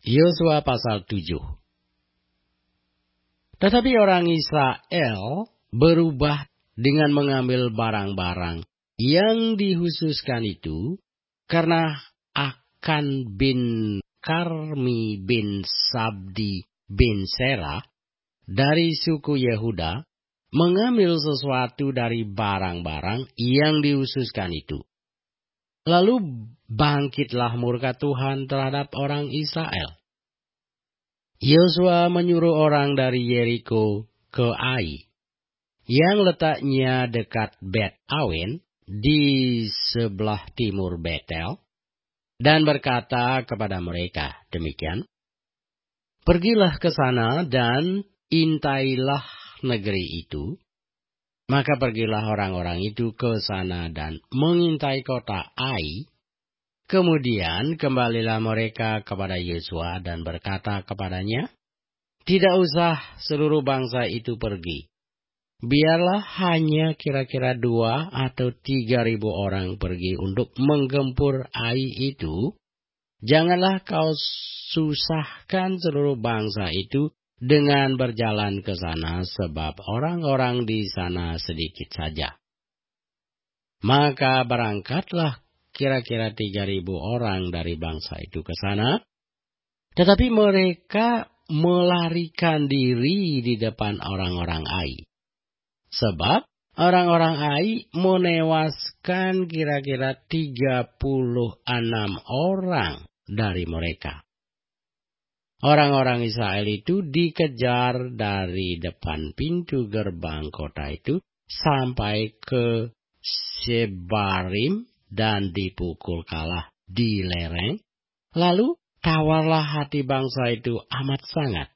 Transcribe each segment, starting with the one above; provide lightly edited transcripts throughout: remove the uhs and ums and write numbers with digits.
Yosua pasal 7. Tetapi orang Israel berubah dengan mengambil barang-barang yang dikhususkan itu karena Akan bin Karmi bin Sabdi bin Serah dari suku Yehuda mengambil sesuatu dari barang-barang yang dikhususkan itu. Lalu bangkitlah murka Tuhan terhadap orang Israel. Yosua menyuruh orang dari Yeriko ke Ai, yang letaknya dekat Bet Awen di sebelah timur Betel, dan berkata kepada mereka demikian, "Pergilah ke sana dan intailah negeri itu." Maka pergilah orang-orang itu ke sana dan mengintai kota Ai. Kemudian kembalilah mereka kepada Yosua dan berkata kepadanya, "Tidak usah seluruh bangsa itu pergi. Biarlah hanya kira-kira 2 atau 3.000 orang pergi untuk menggempur Ai itu. Janganlah kau susahkan seluruh bangsa itu dengan berjalan ke sana, sebab orang-orang di sana sedikit saja." Maka berangkatlah kira-kira 3.000 orang dari bangsa itu ke sana. Tetapi mereka melarikan diri di depan orang-orang Ai. Sebab orang-orang Ai menewaskan kira-kira 36 orang dari mereka. Orang-orang Israel itu dikejar dari depan pintu gerbang kota itu sampai ke Sebarim dan dipukul kalah di lereng. Lalu tawarlah hati bangsa itu amat sangat.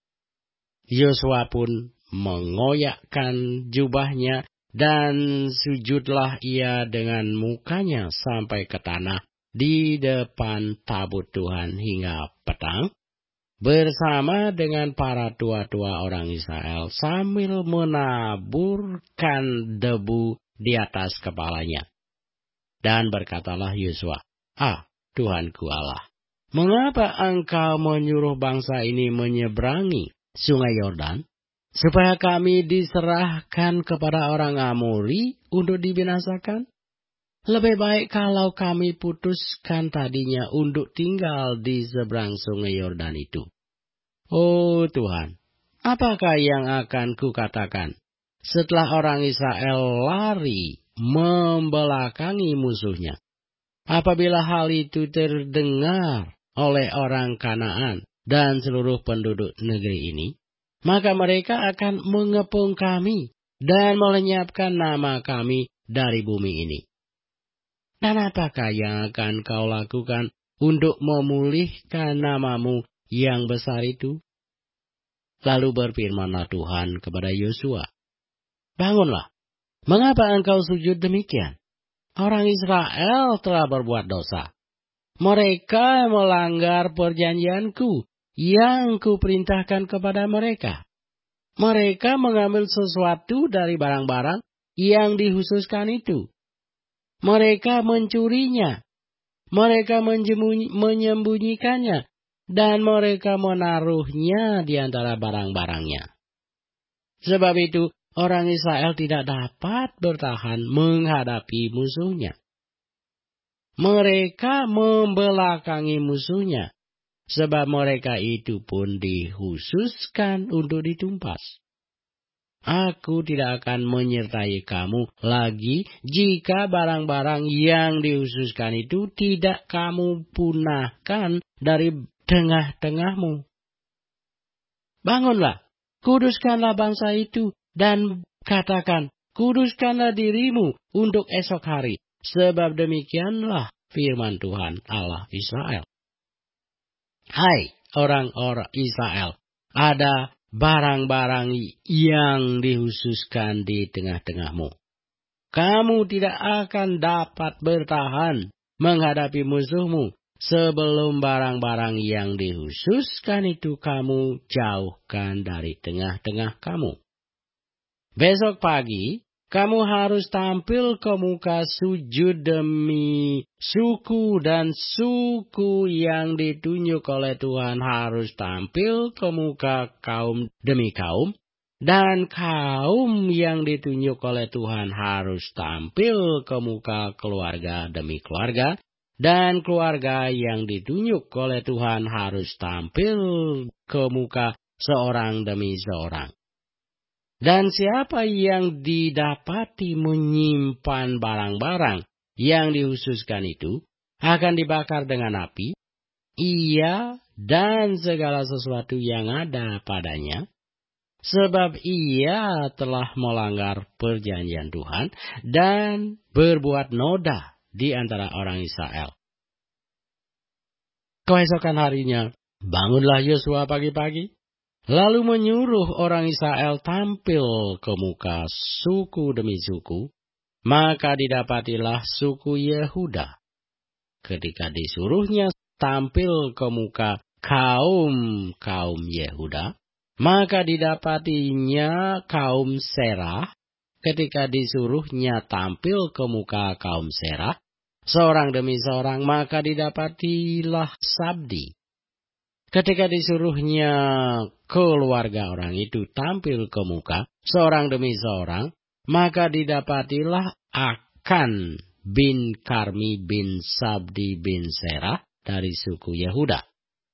Yosua pun mengoyakkan jubahnya dan sujudlah ia dengan mukanya sampai ke tanah di depan tabut Tuhan hingga petang, bersama dengan para tua-tua orang Israel sambil menaburkan debu di atas kepalanya. Dan berkatalah Yosua, Tuhanku Allah, mengapa engkau menyuruh bangsa ini menyeberangi sungai Yordan, supaya kami diserahkan kepada orang Amori untuk dibinasakan? Lebih baik kalau kami putuskan tadinya untuk tinggal di seberang sungai Yordan itu. Oh Tuhan, apakah yang akan kukatakan setelah orang Israel lari membelakangi musuhnya? Apabila hal itu terdengar oleh orang Kanaan dan seluruh penduduk negeri ini, maka mereka akan mengepung kami dan melenyapkan nama kami dari bumi ini. Dan apakah yang akan kau lakukan untuk memulihkan namamu yang besar itu? Lalu berfirmanlah Tuhan kepada Yosua, "Bangunlah, mengapa engkau sujud demikian? Orang Israel telah berbuat dosa. Mereka melanggar perjanjianku yang kuperintahkan kepada mereka. Mereka mengambil sesuatu dari barang-barang yang dikhususkan itu. Mereka mencurinya, mereka menyembunyikannya, dan mereka menaruhnya di antara barang-barangnya. Sebab itu, orang Israel tidak dapat bertahan menghadapi musuhnya. Mereka membelakangi musuhnya, sebab mereka itu pun dikhususkan untuk ditumpas. Aku tidak akan menyertai kamu lagi jika barang-barang yang dikhususkan itu tidak kamu punahkan dari tengah-tengahmu. Bangunlah, kuduskanlah bangsa itu, dan katakan, kuduskanlah dirimu untuk esok hari, sebab demikianlah firman Tuhan Allah Israel. Hai orang-orang Israel, ada barang-barang yang dikhususkan di tengah-tengahmu. Kamu tidak akan dapat bertahan menghadapi musuhmu sebelum barang-barang yang dikhususkan itu kamu jauhkan dari tengah-tengah kamu. Besok pagi Kamu harus tampil ke muka sujud demi suku, dan suku yang ditunjuk oleh Tuhan harus tampil ke muka kaum demi kaum, dan kaum yang ditunjuk oleh Tuhan harus tampil ke muka keluarga demi keluarga, dan keluarga yang ditunjuk oleh Tuhan harus tampil ke muka seorang demi seorang. Dan siapa yang didapati menyimpan barang-barang yang dihususkan itu akan dibakar dengan api, ia dan segala sesuatu yang ada padanya, sebab ia telah melanggar perjanjian Tuhan dan berbuat noda di antara orang Israel. Keesokan harinya, bangunlah Yosua pagi-pagi, lalu menyuruh orang Israel tampil ke muka suku demi suku, maka didapatilah suku Yehuda. Ketika disuruhnya tampil ke muka kaum Yehuda, maka didapatinya kaum Serah. Ketika disuruhnya tampil ke muka kaum Serah, seorang demi seorang, maka didapatilah Sabdi. Ketika disuruhnya keluarga orang itu tampil ke muka seorang demi seorang, maka didapatilah Akan bin Karmi bin Sabdi bin Serah dari suku Yehuda.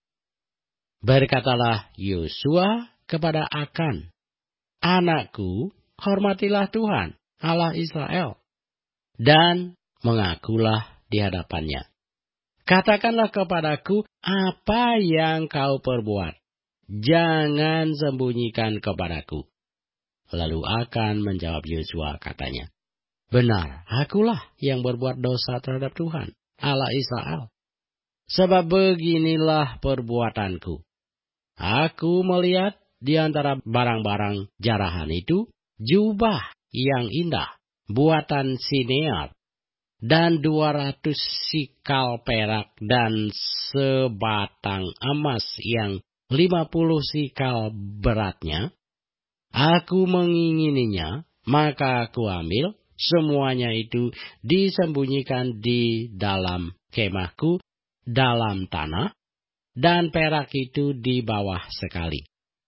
Berkatalah Yosua kepada Akan, "Anakku, hormatilah Tuhan, Allah Israel, dan mengakulah di hadapannya. Katakanlah kepadaku apa yang kau perbuat. Jangan sembunyikan kepadaku." Lalu Akan menjawab Yosua, katanya, "Benar, akulah yang berbuat dosa terhadap Tuhan, Allah Israel. Sebab beginilah perbuatanku. Aku melihat di antara barang-barang jarahan itu jubah yang indah, buatan Sinear, dan 200 sikal perak, dan sebatang emas yang 50 sikal beratnya. Aku mengingininya, maka aku ambil. Semuanya itu disembunyikan di dalam kemahku dalam tanah, dan perak itu di bawah sekali."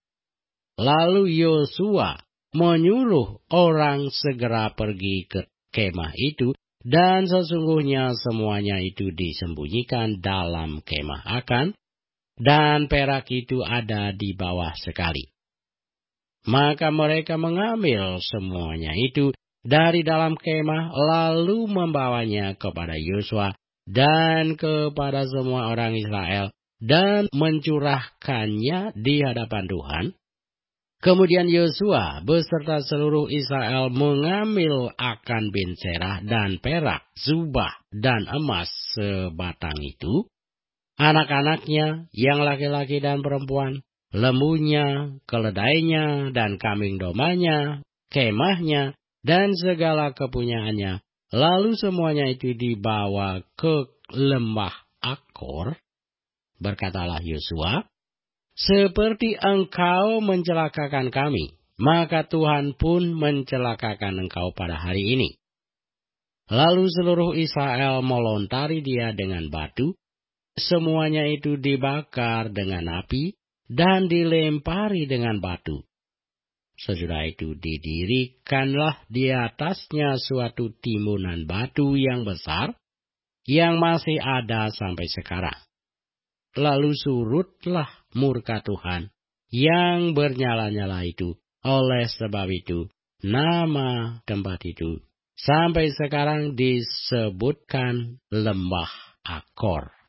Lalu Yosua menyuruh orang segera pergi ke kemah itu, dan sesungguhnya semuanya itu disembunyikan dalam kemah Akan, dan perak itu ada di bawah sekali. Maka mereka mengambil semuanya itu dari dalam kemah, lalu membawanya kepada Yosua dan kepada semua orang Israel, dan mencurahkannya di hadapan Tuhan. Kemudian Yosua beserta seluruh Israel mengambil Akan bin Serah dan perak, zubah, dan emas sebatang itu, anak-anaknya yang laki-laki dan perempuan, lembunya, keledainya, dan kambing domanya, kemahnya, dan segala kepunyaannya. Lalu semuanya itu dibawa ke lembah Akor. Berkatalah Yosua, "Seperti engkau mencelakakan kami, maka Tuhan pun mencelakakan engkau pada hari ini." Lalu seluruh Israel melontari dia dengan batu. Semuanya itu dibakar dengan api dan dilempari dengan batu. Sesudah itu didirikanlah di atasnya suatu timbunan batu yang besar, yang masih ada sampai sekarang. Lalu surutlah murka Tuhan yang bernyala-nyala itu. Oleh sebab itu, nama tempat itu sampai sekarang disebutkan lembah Akor.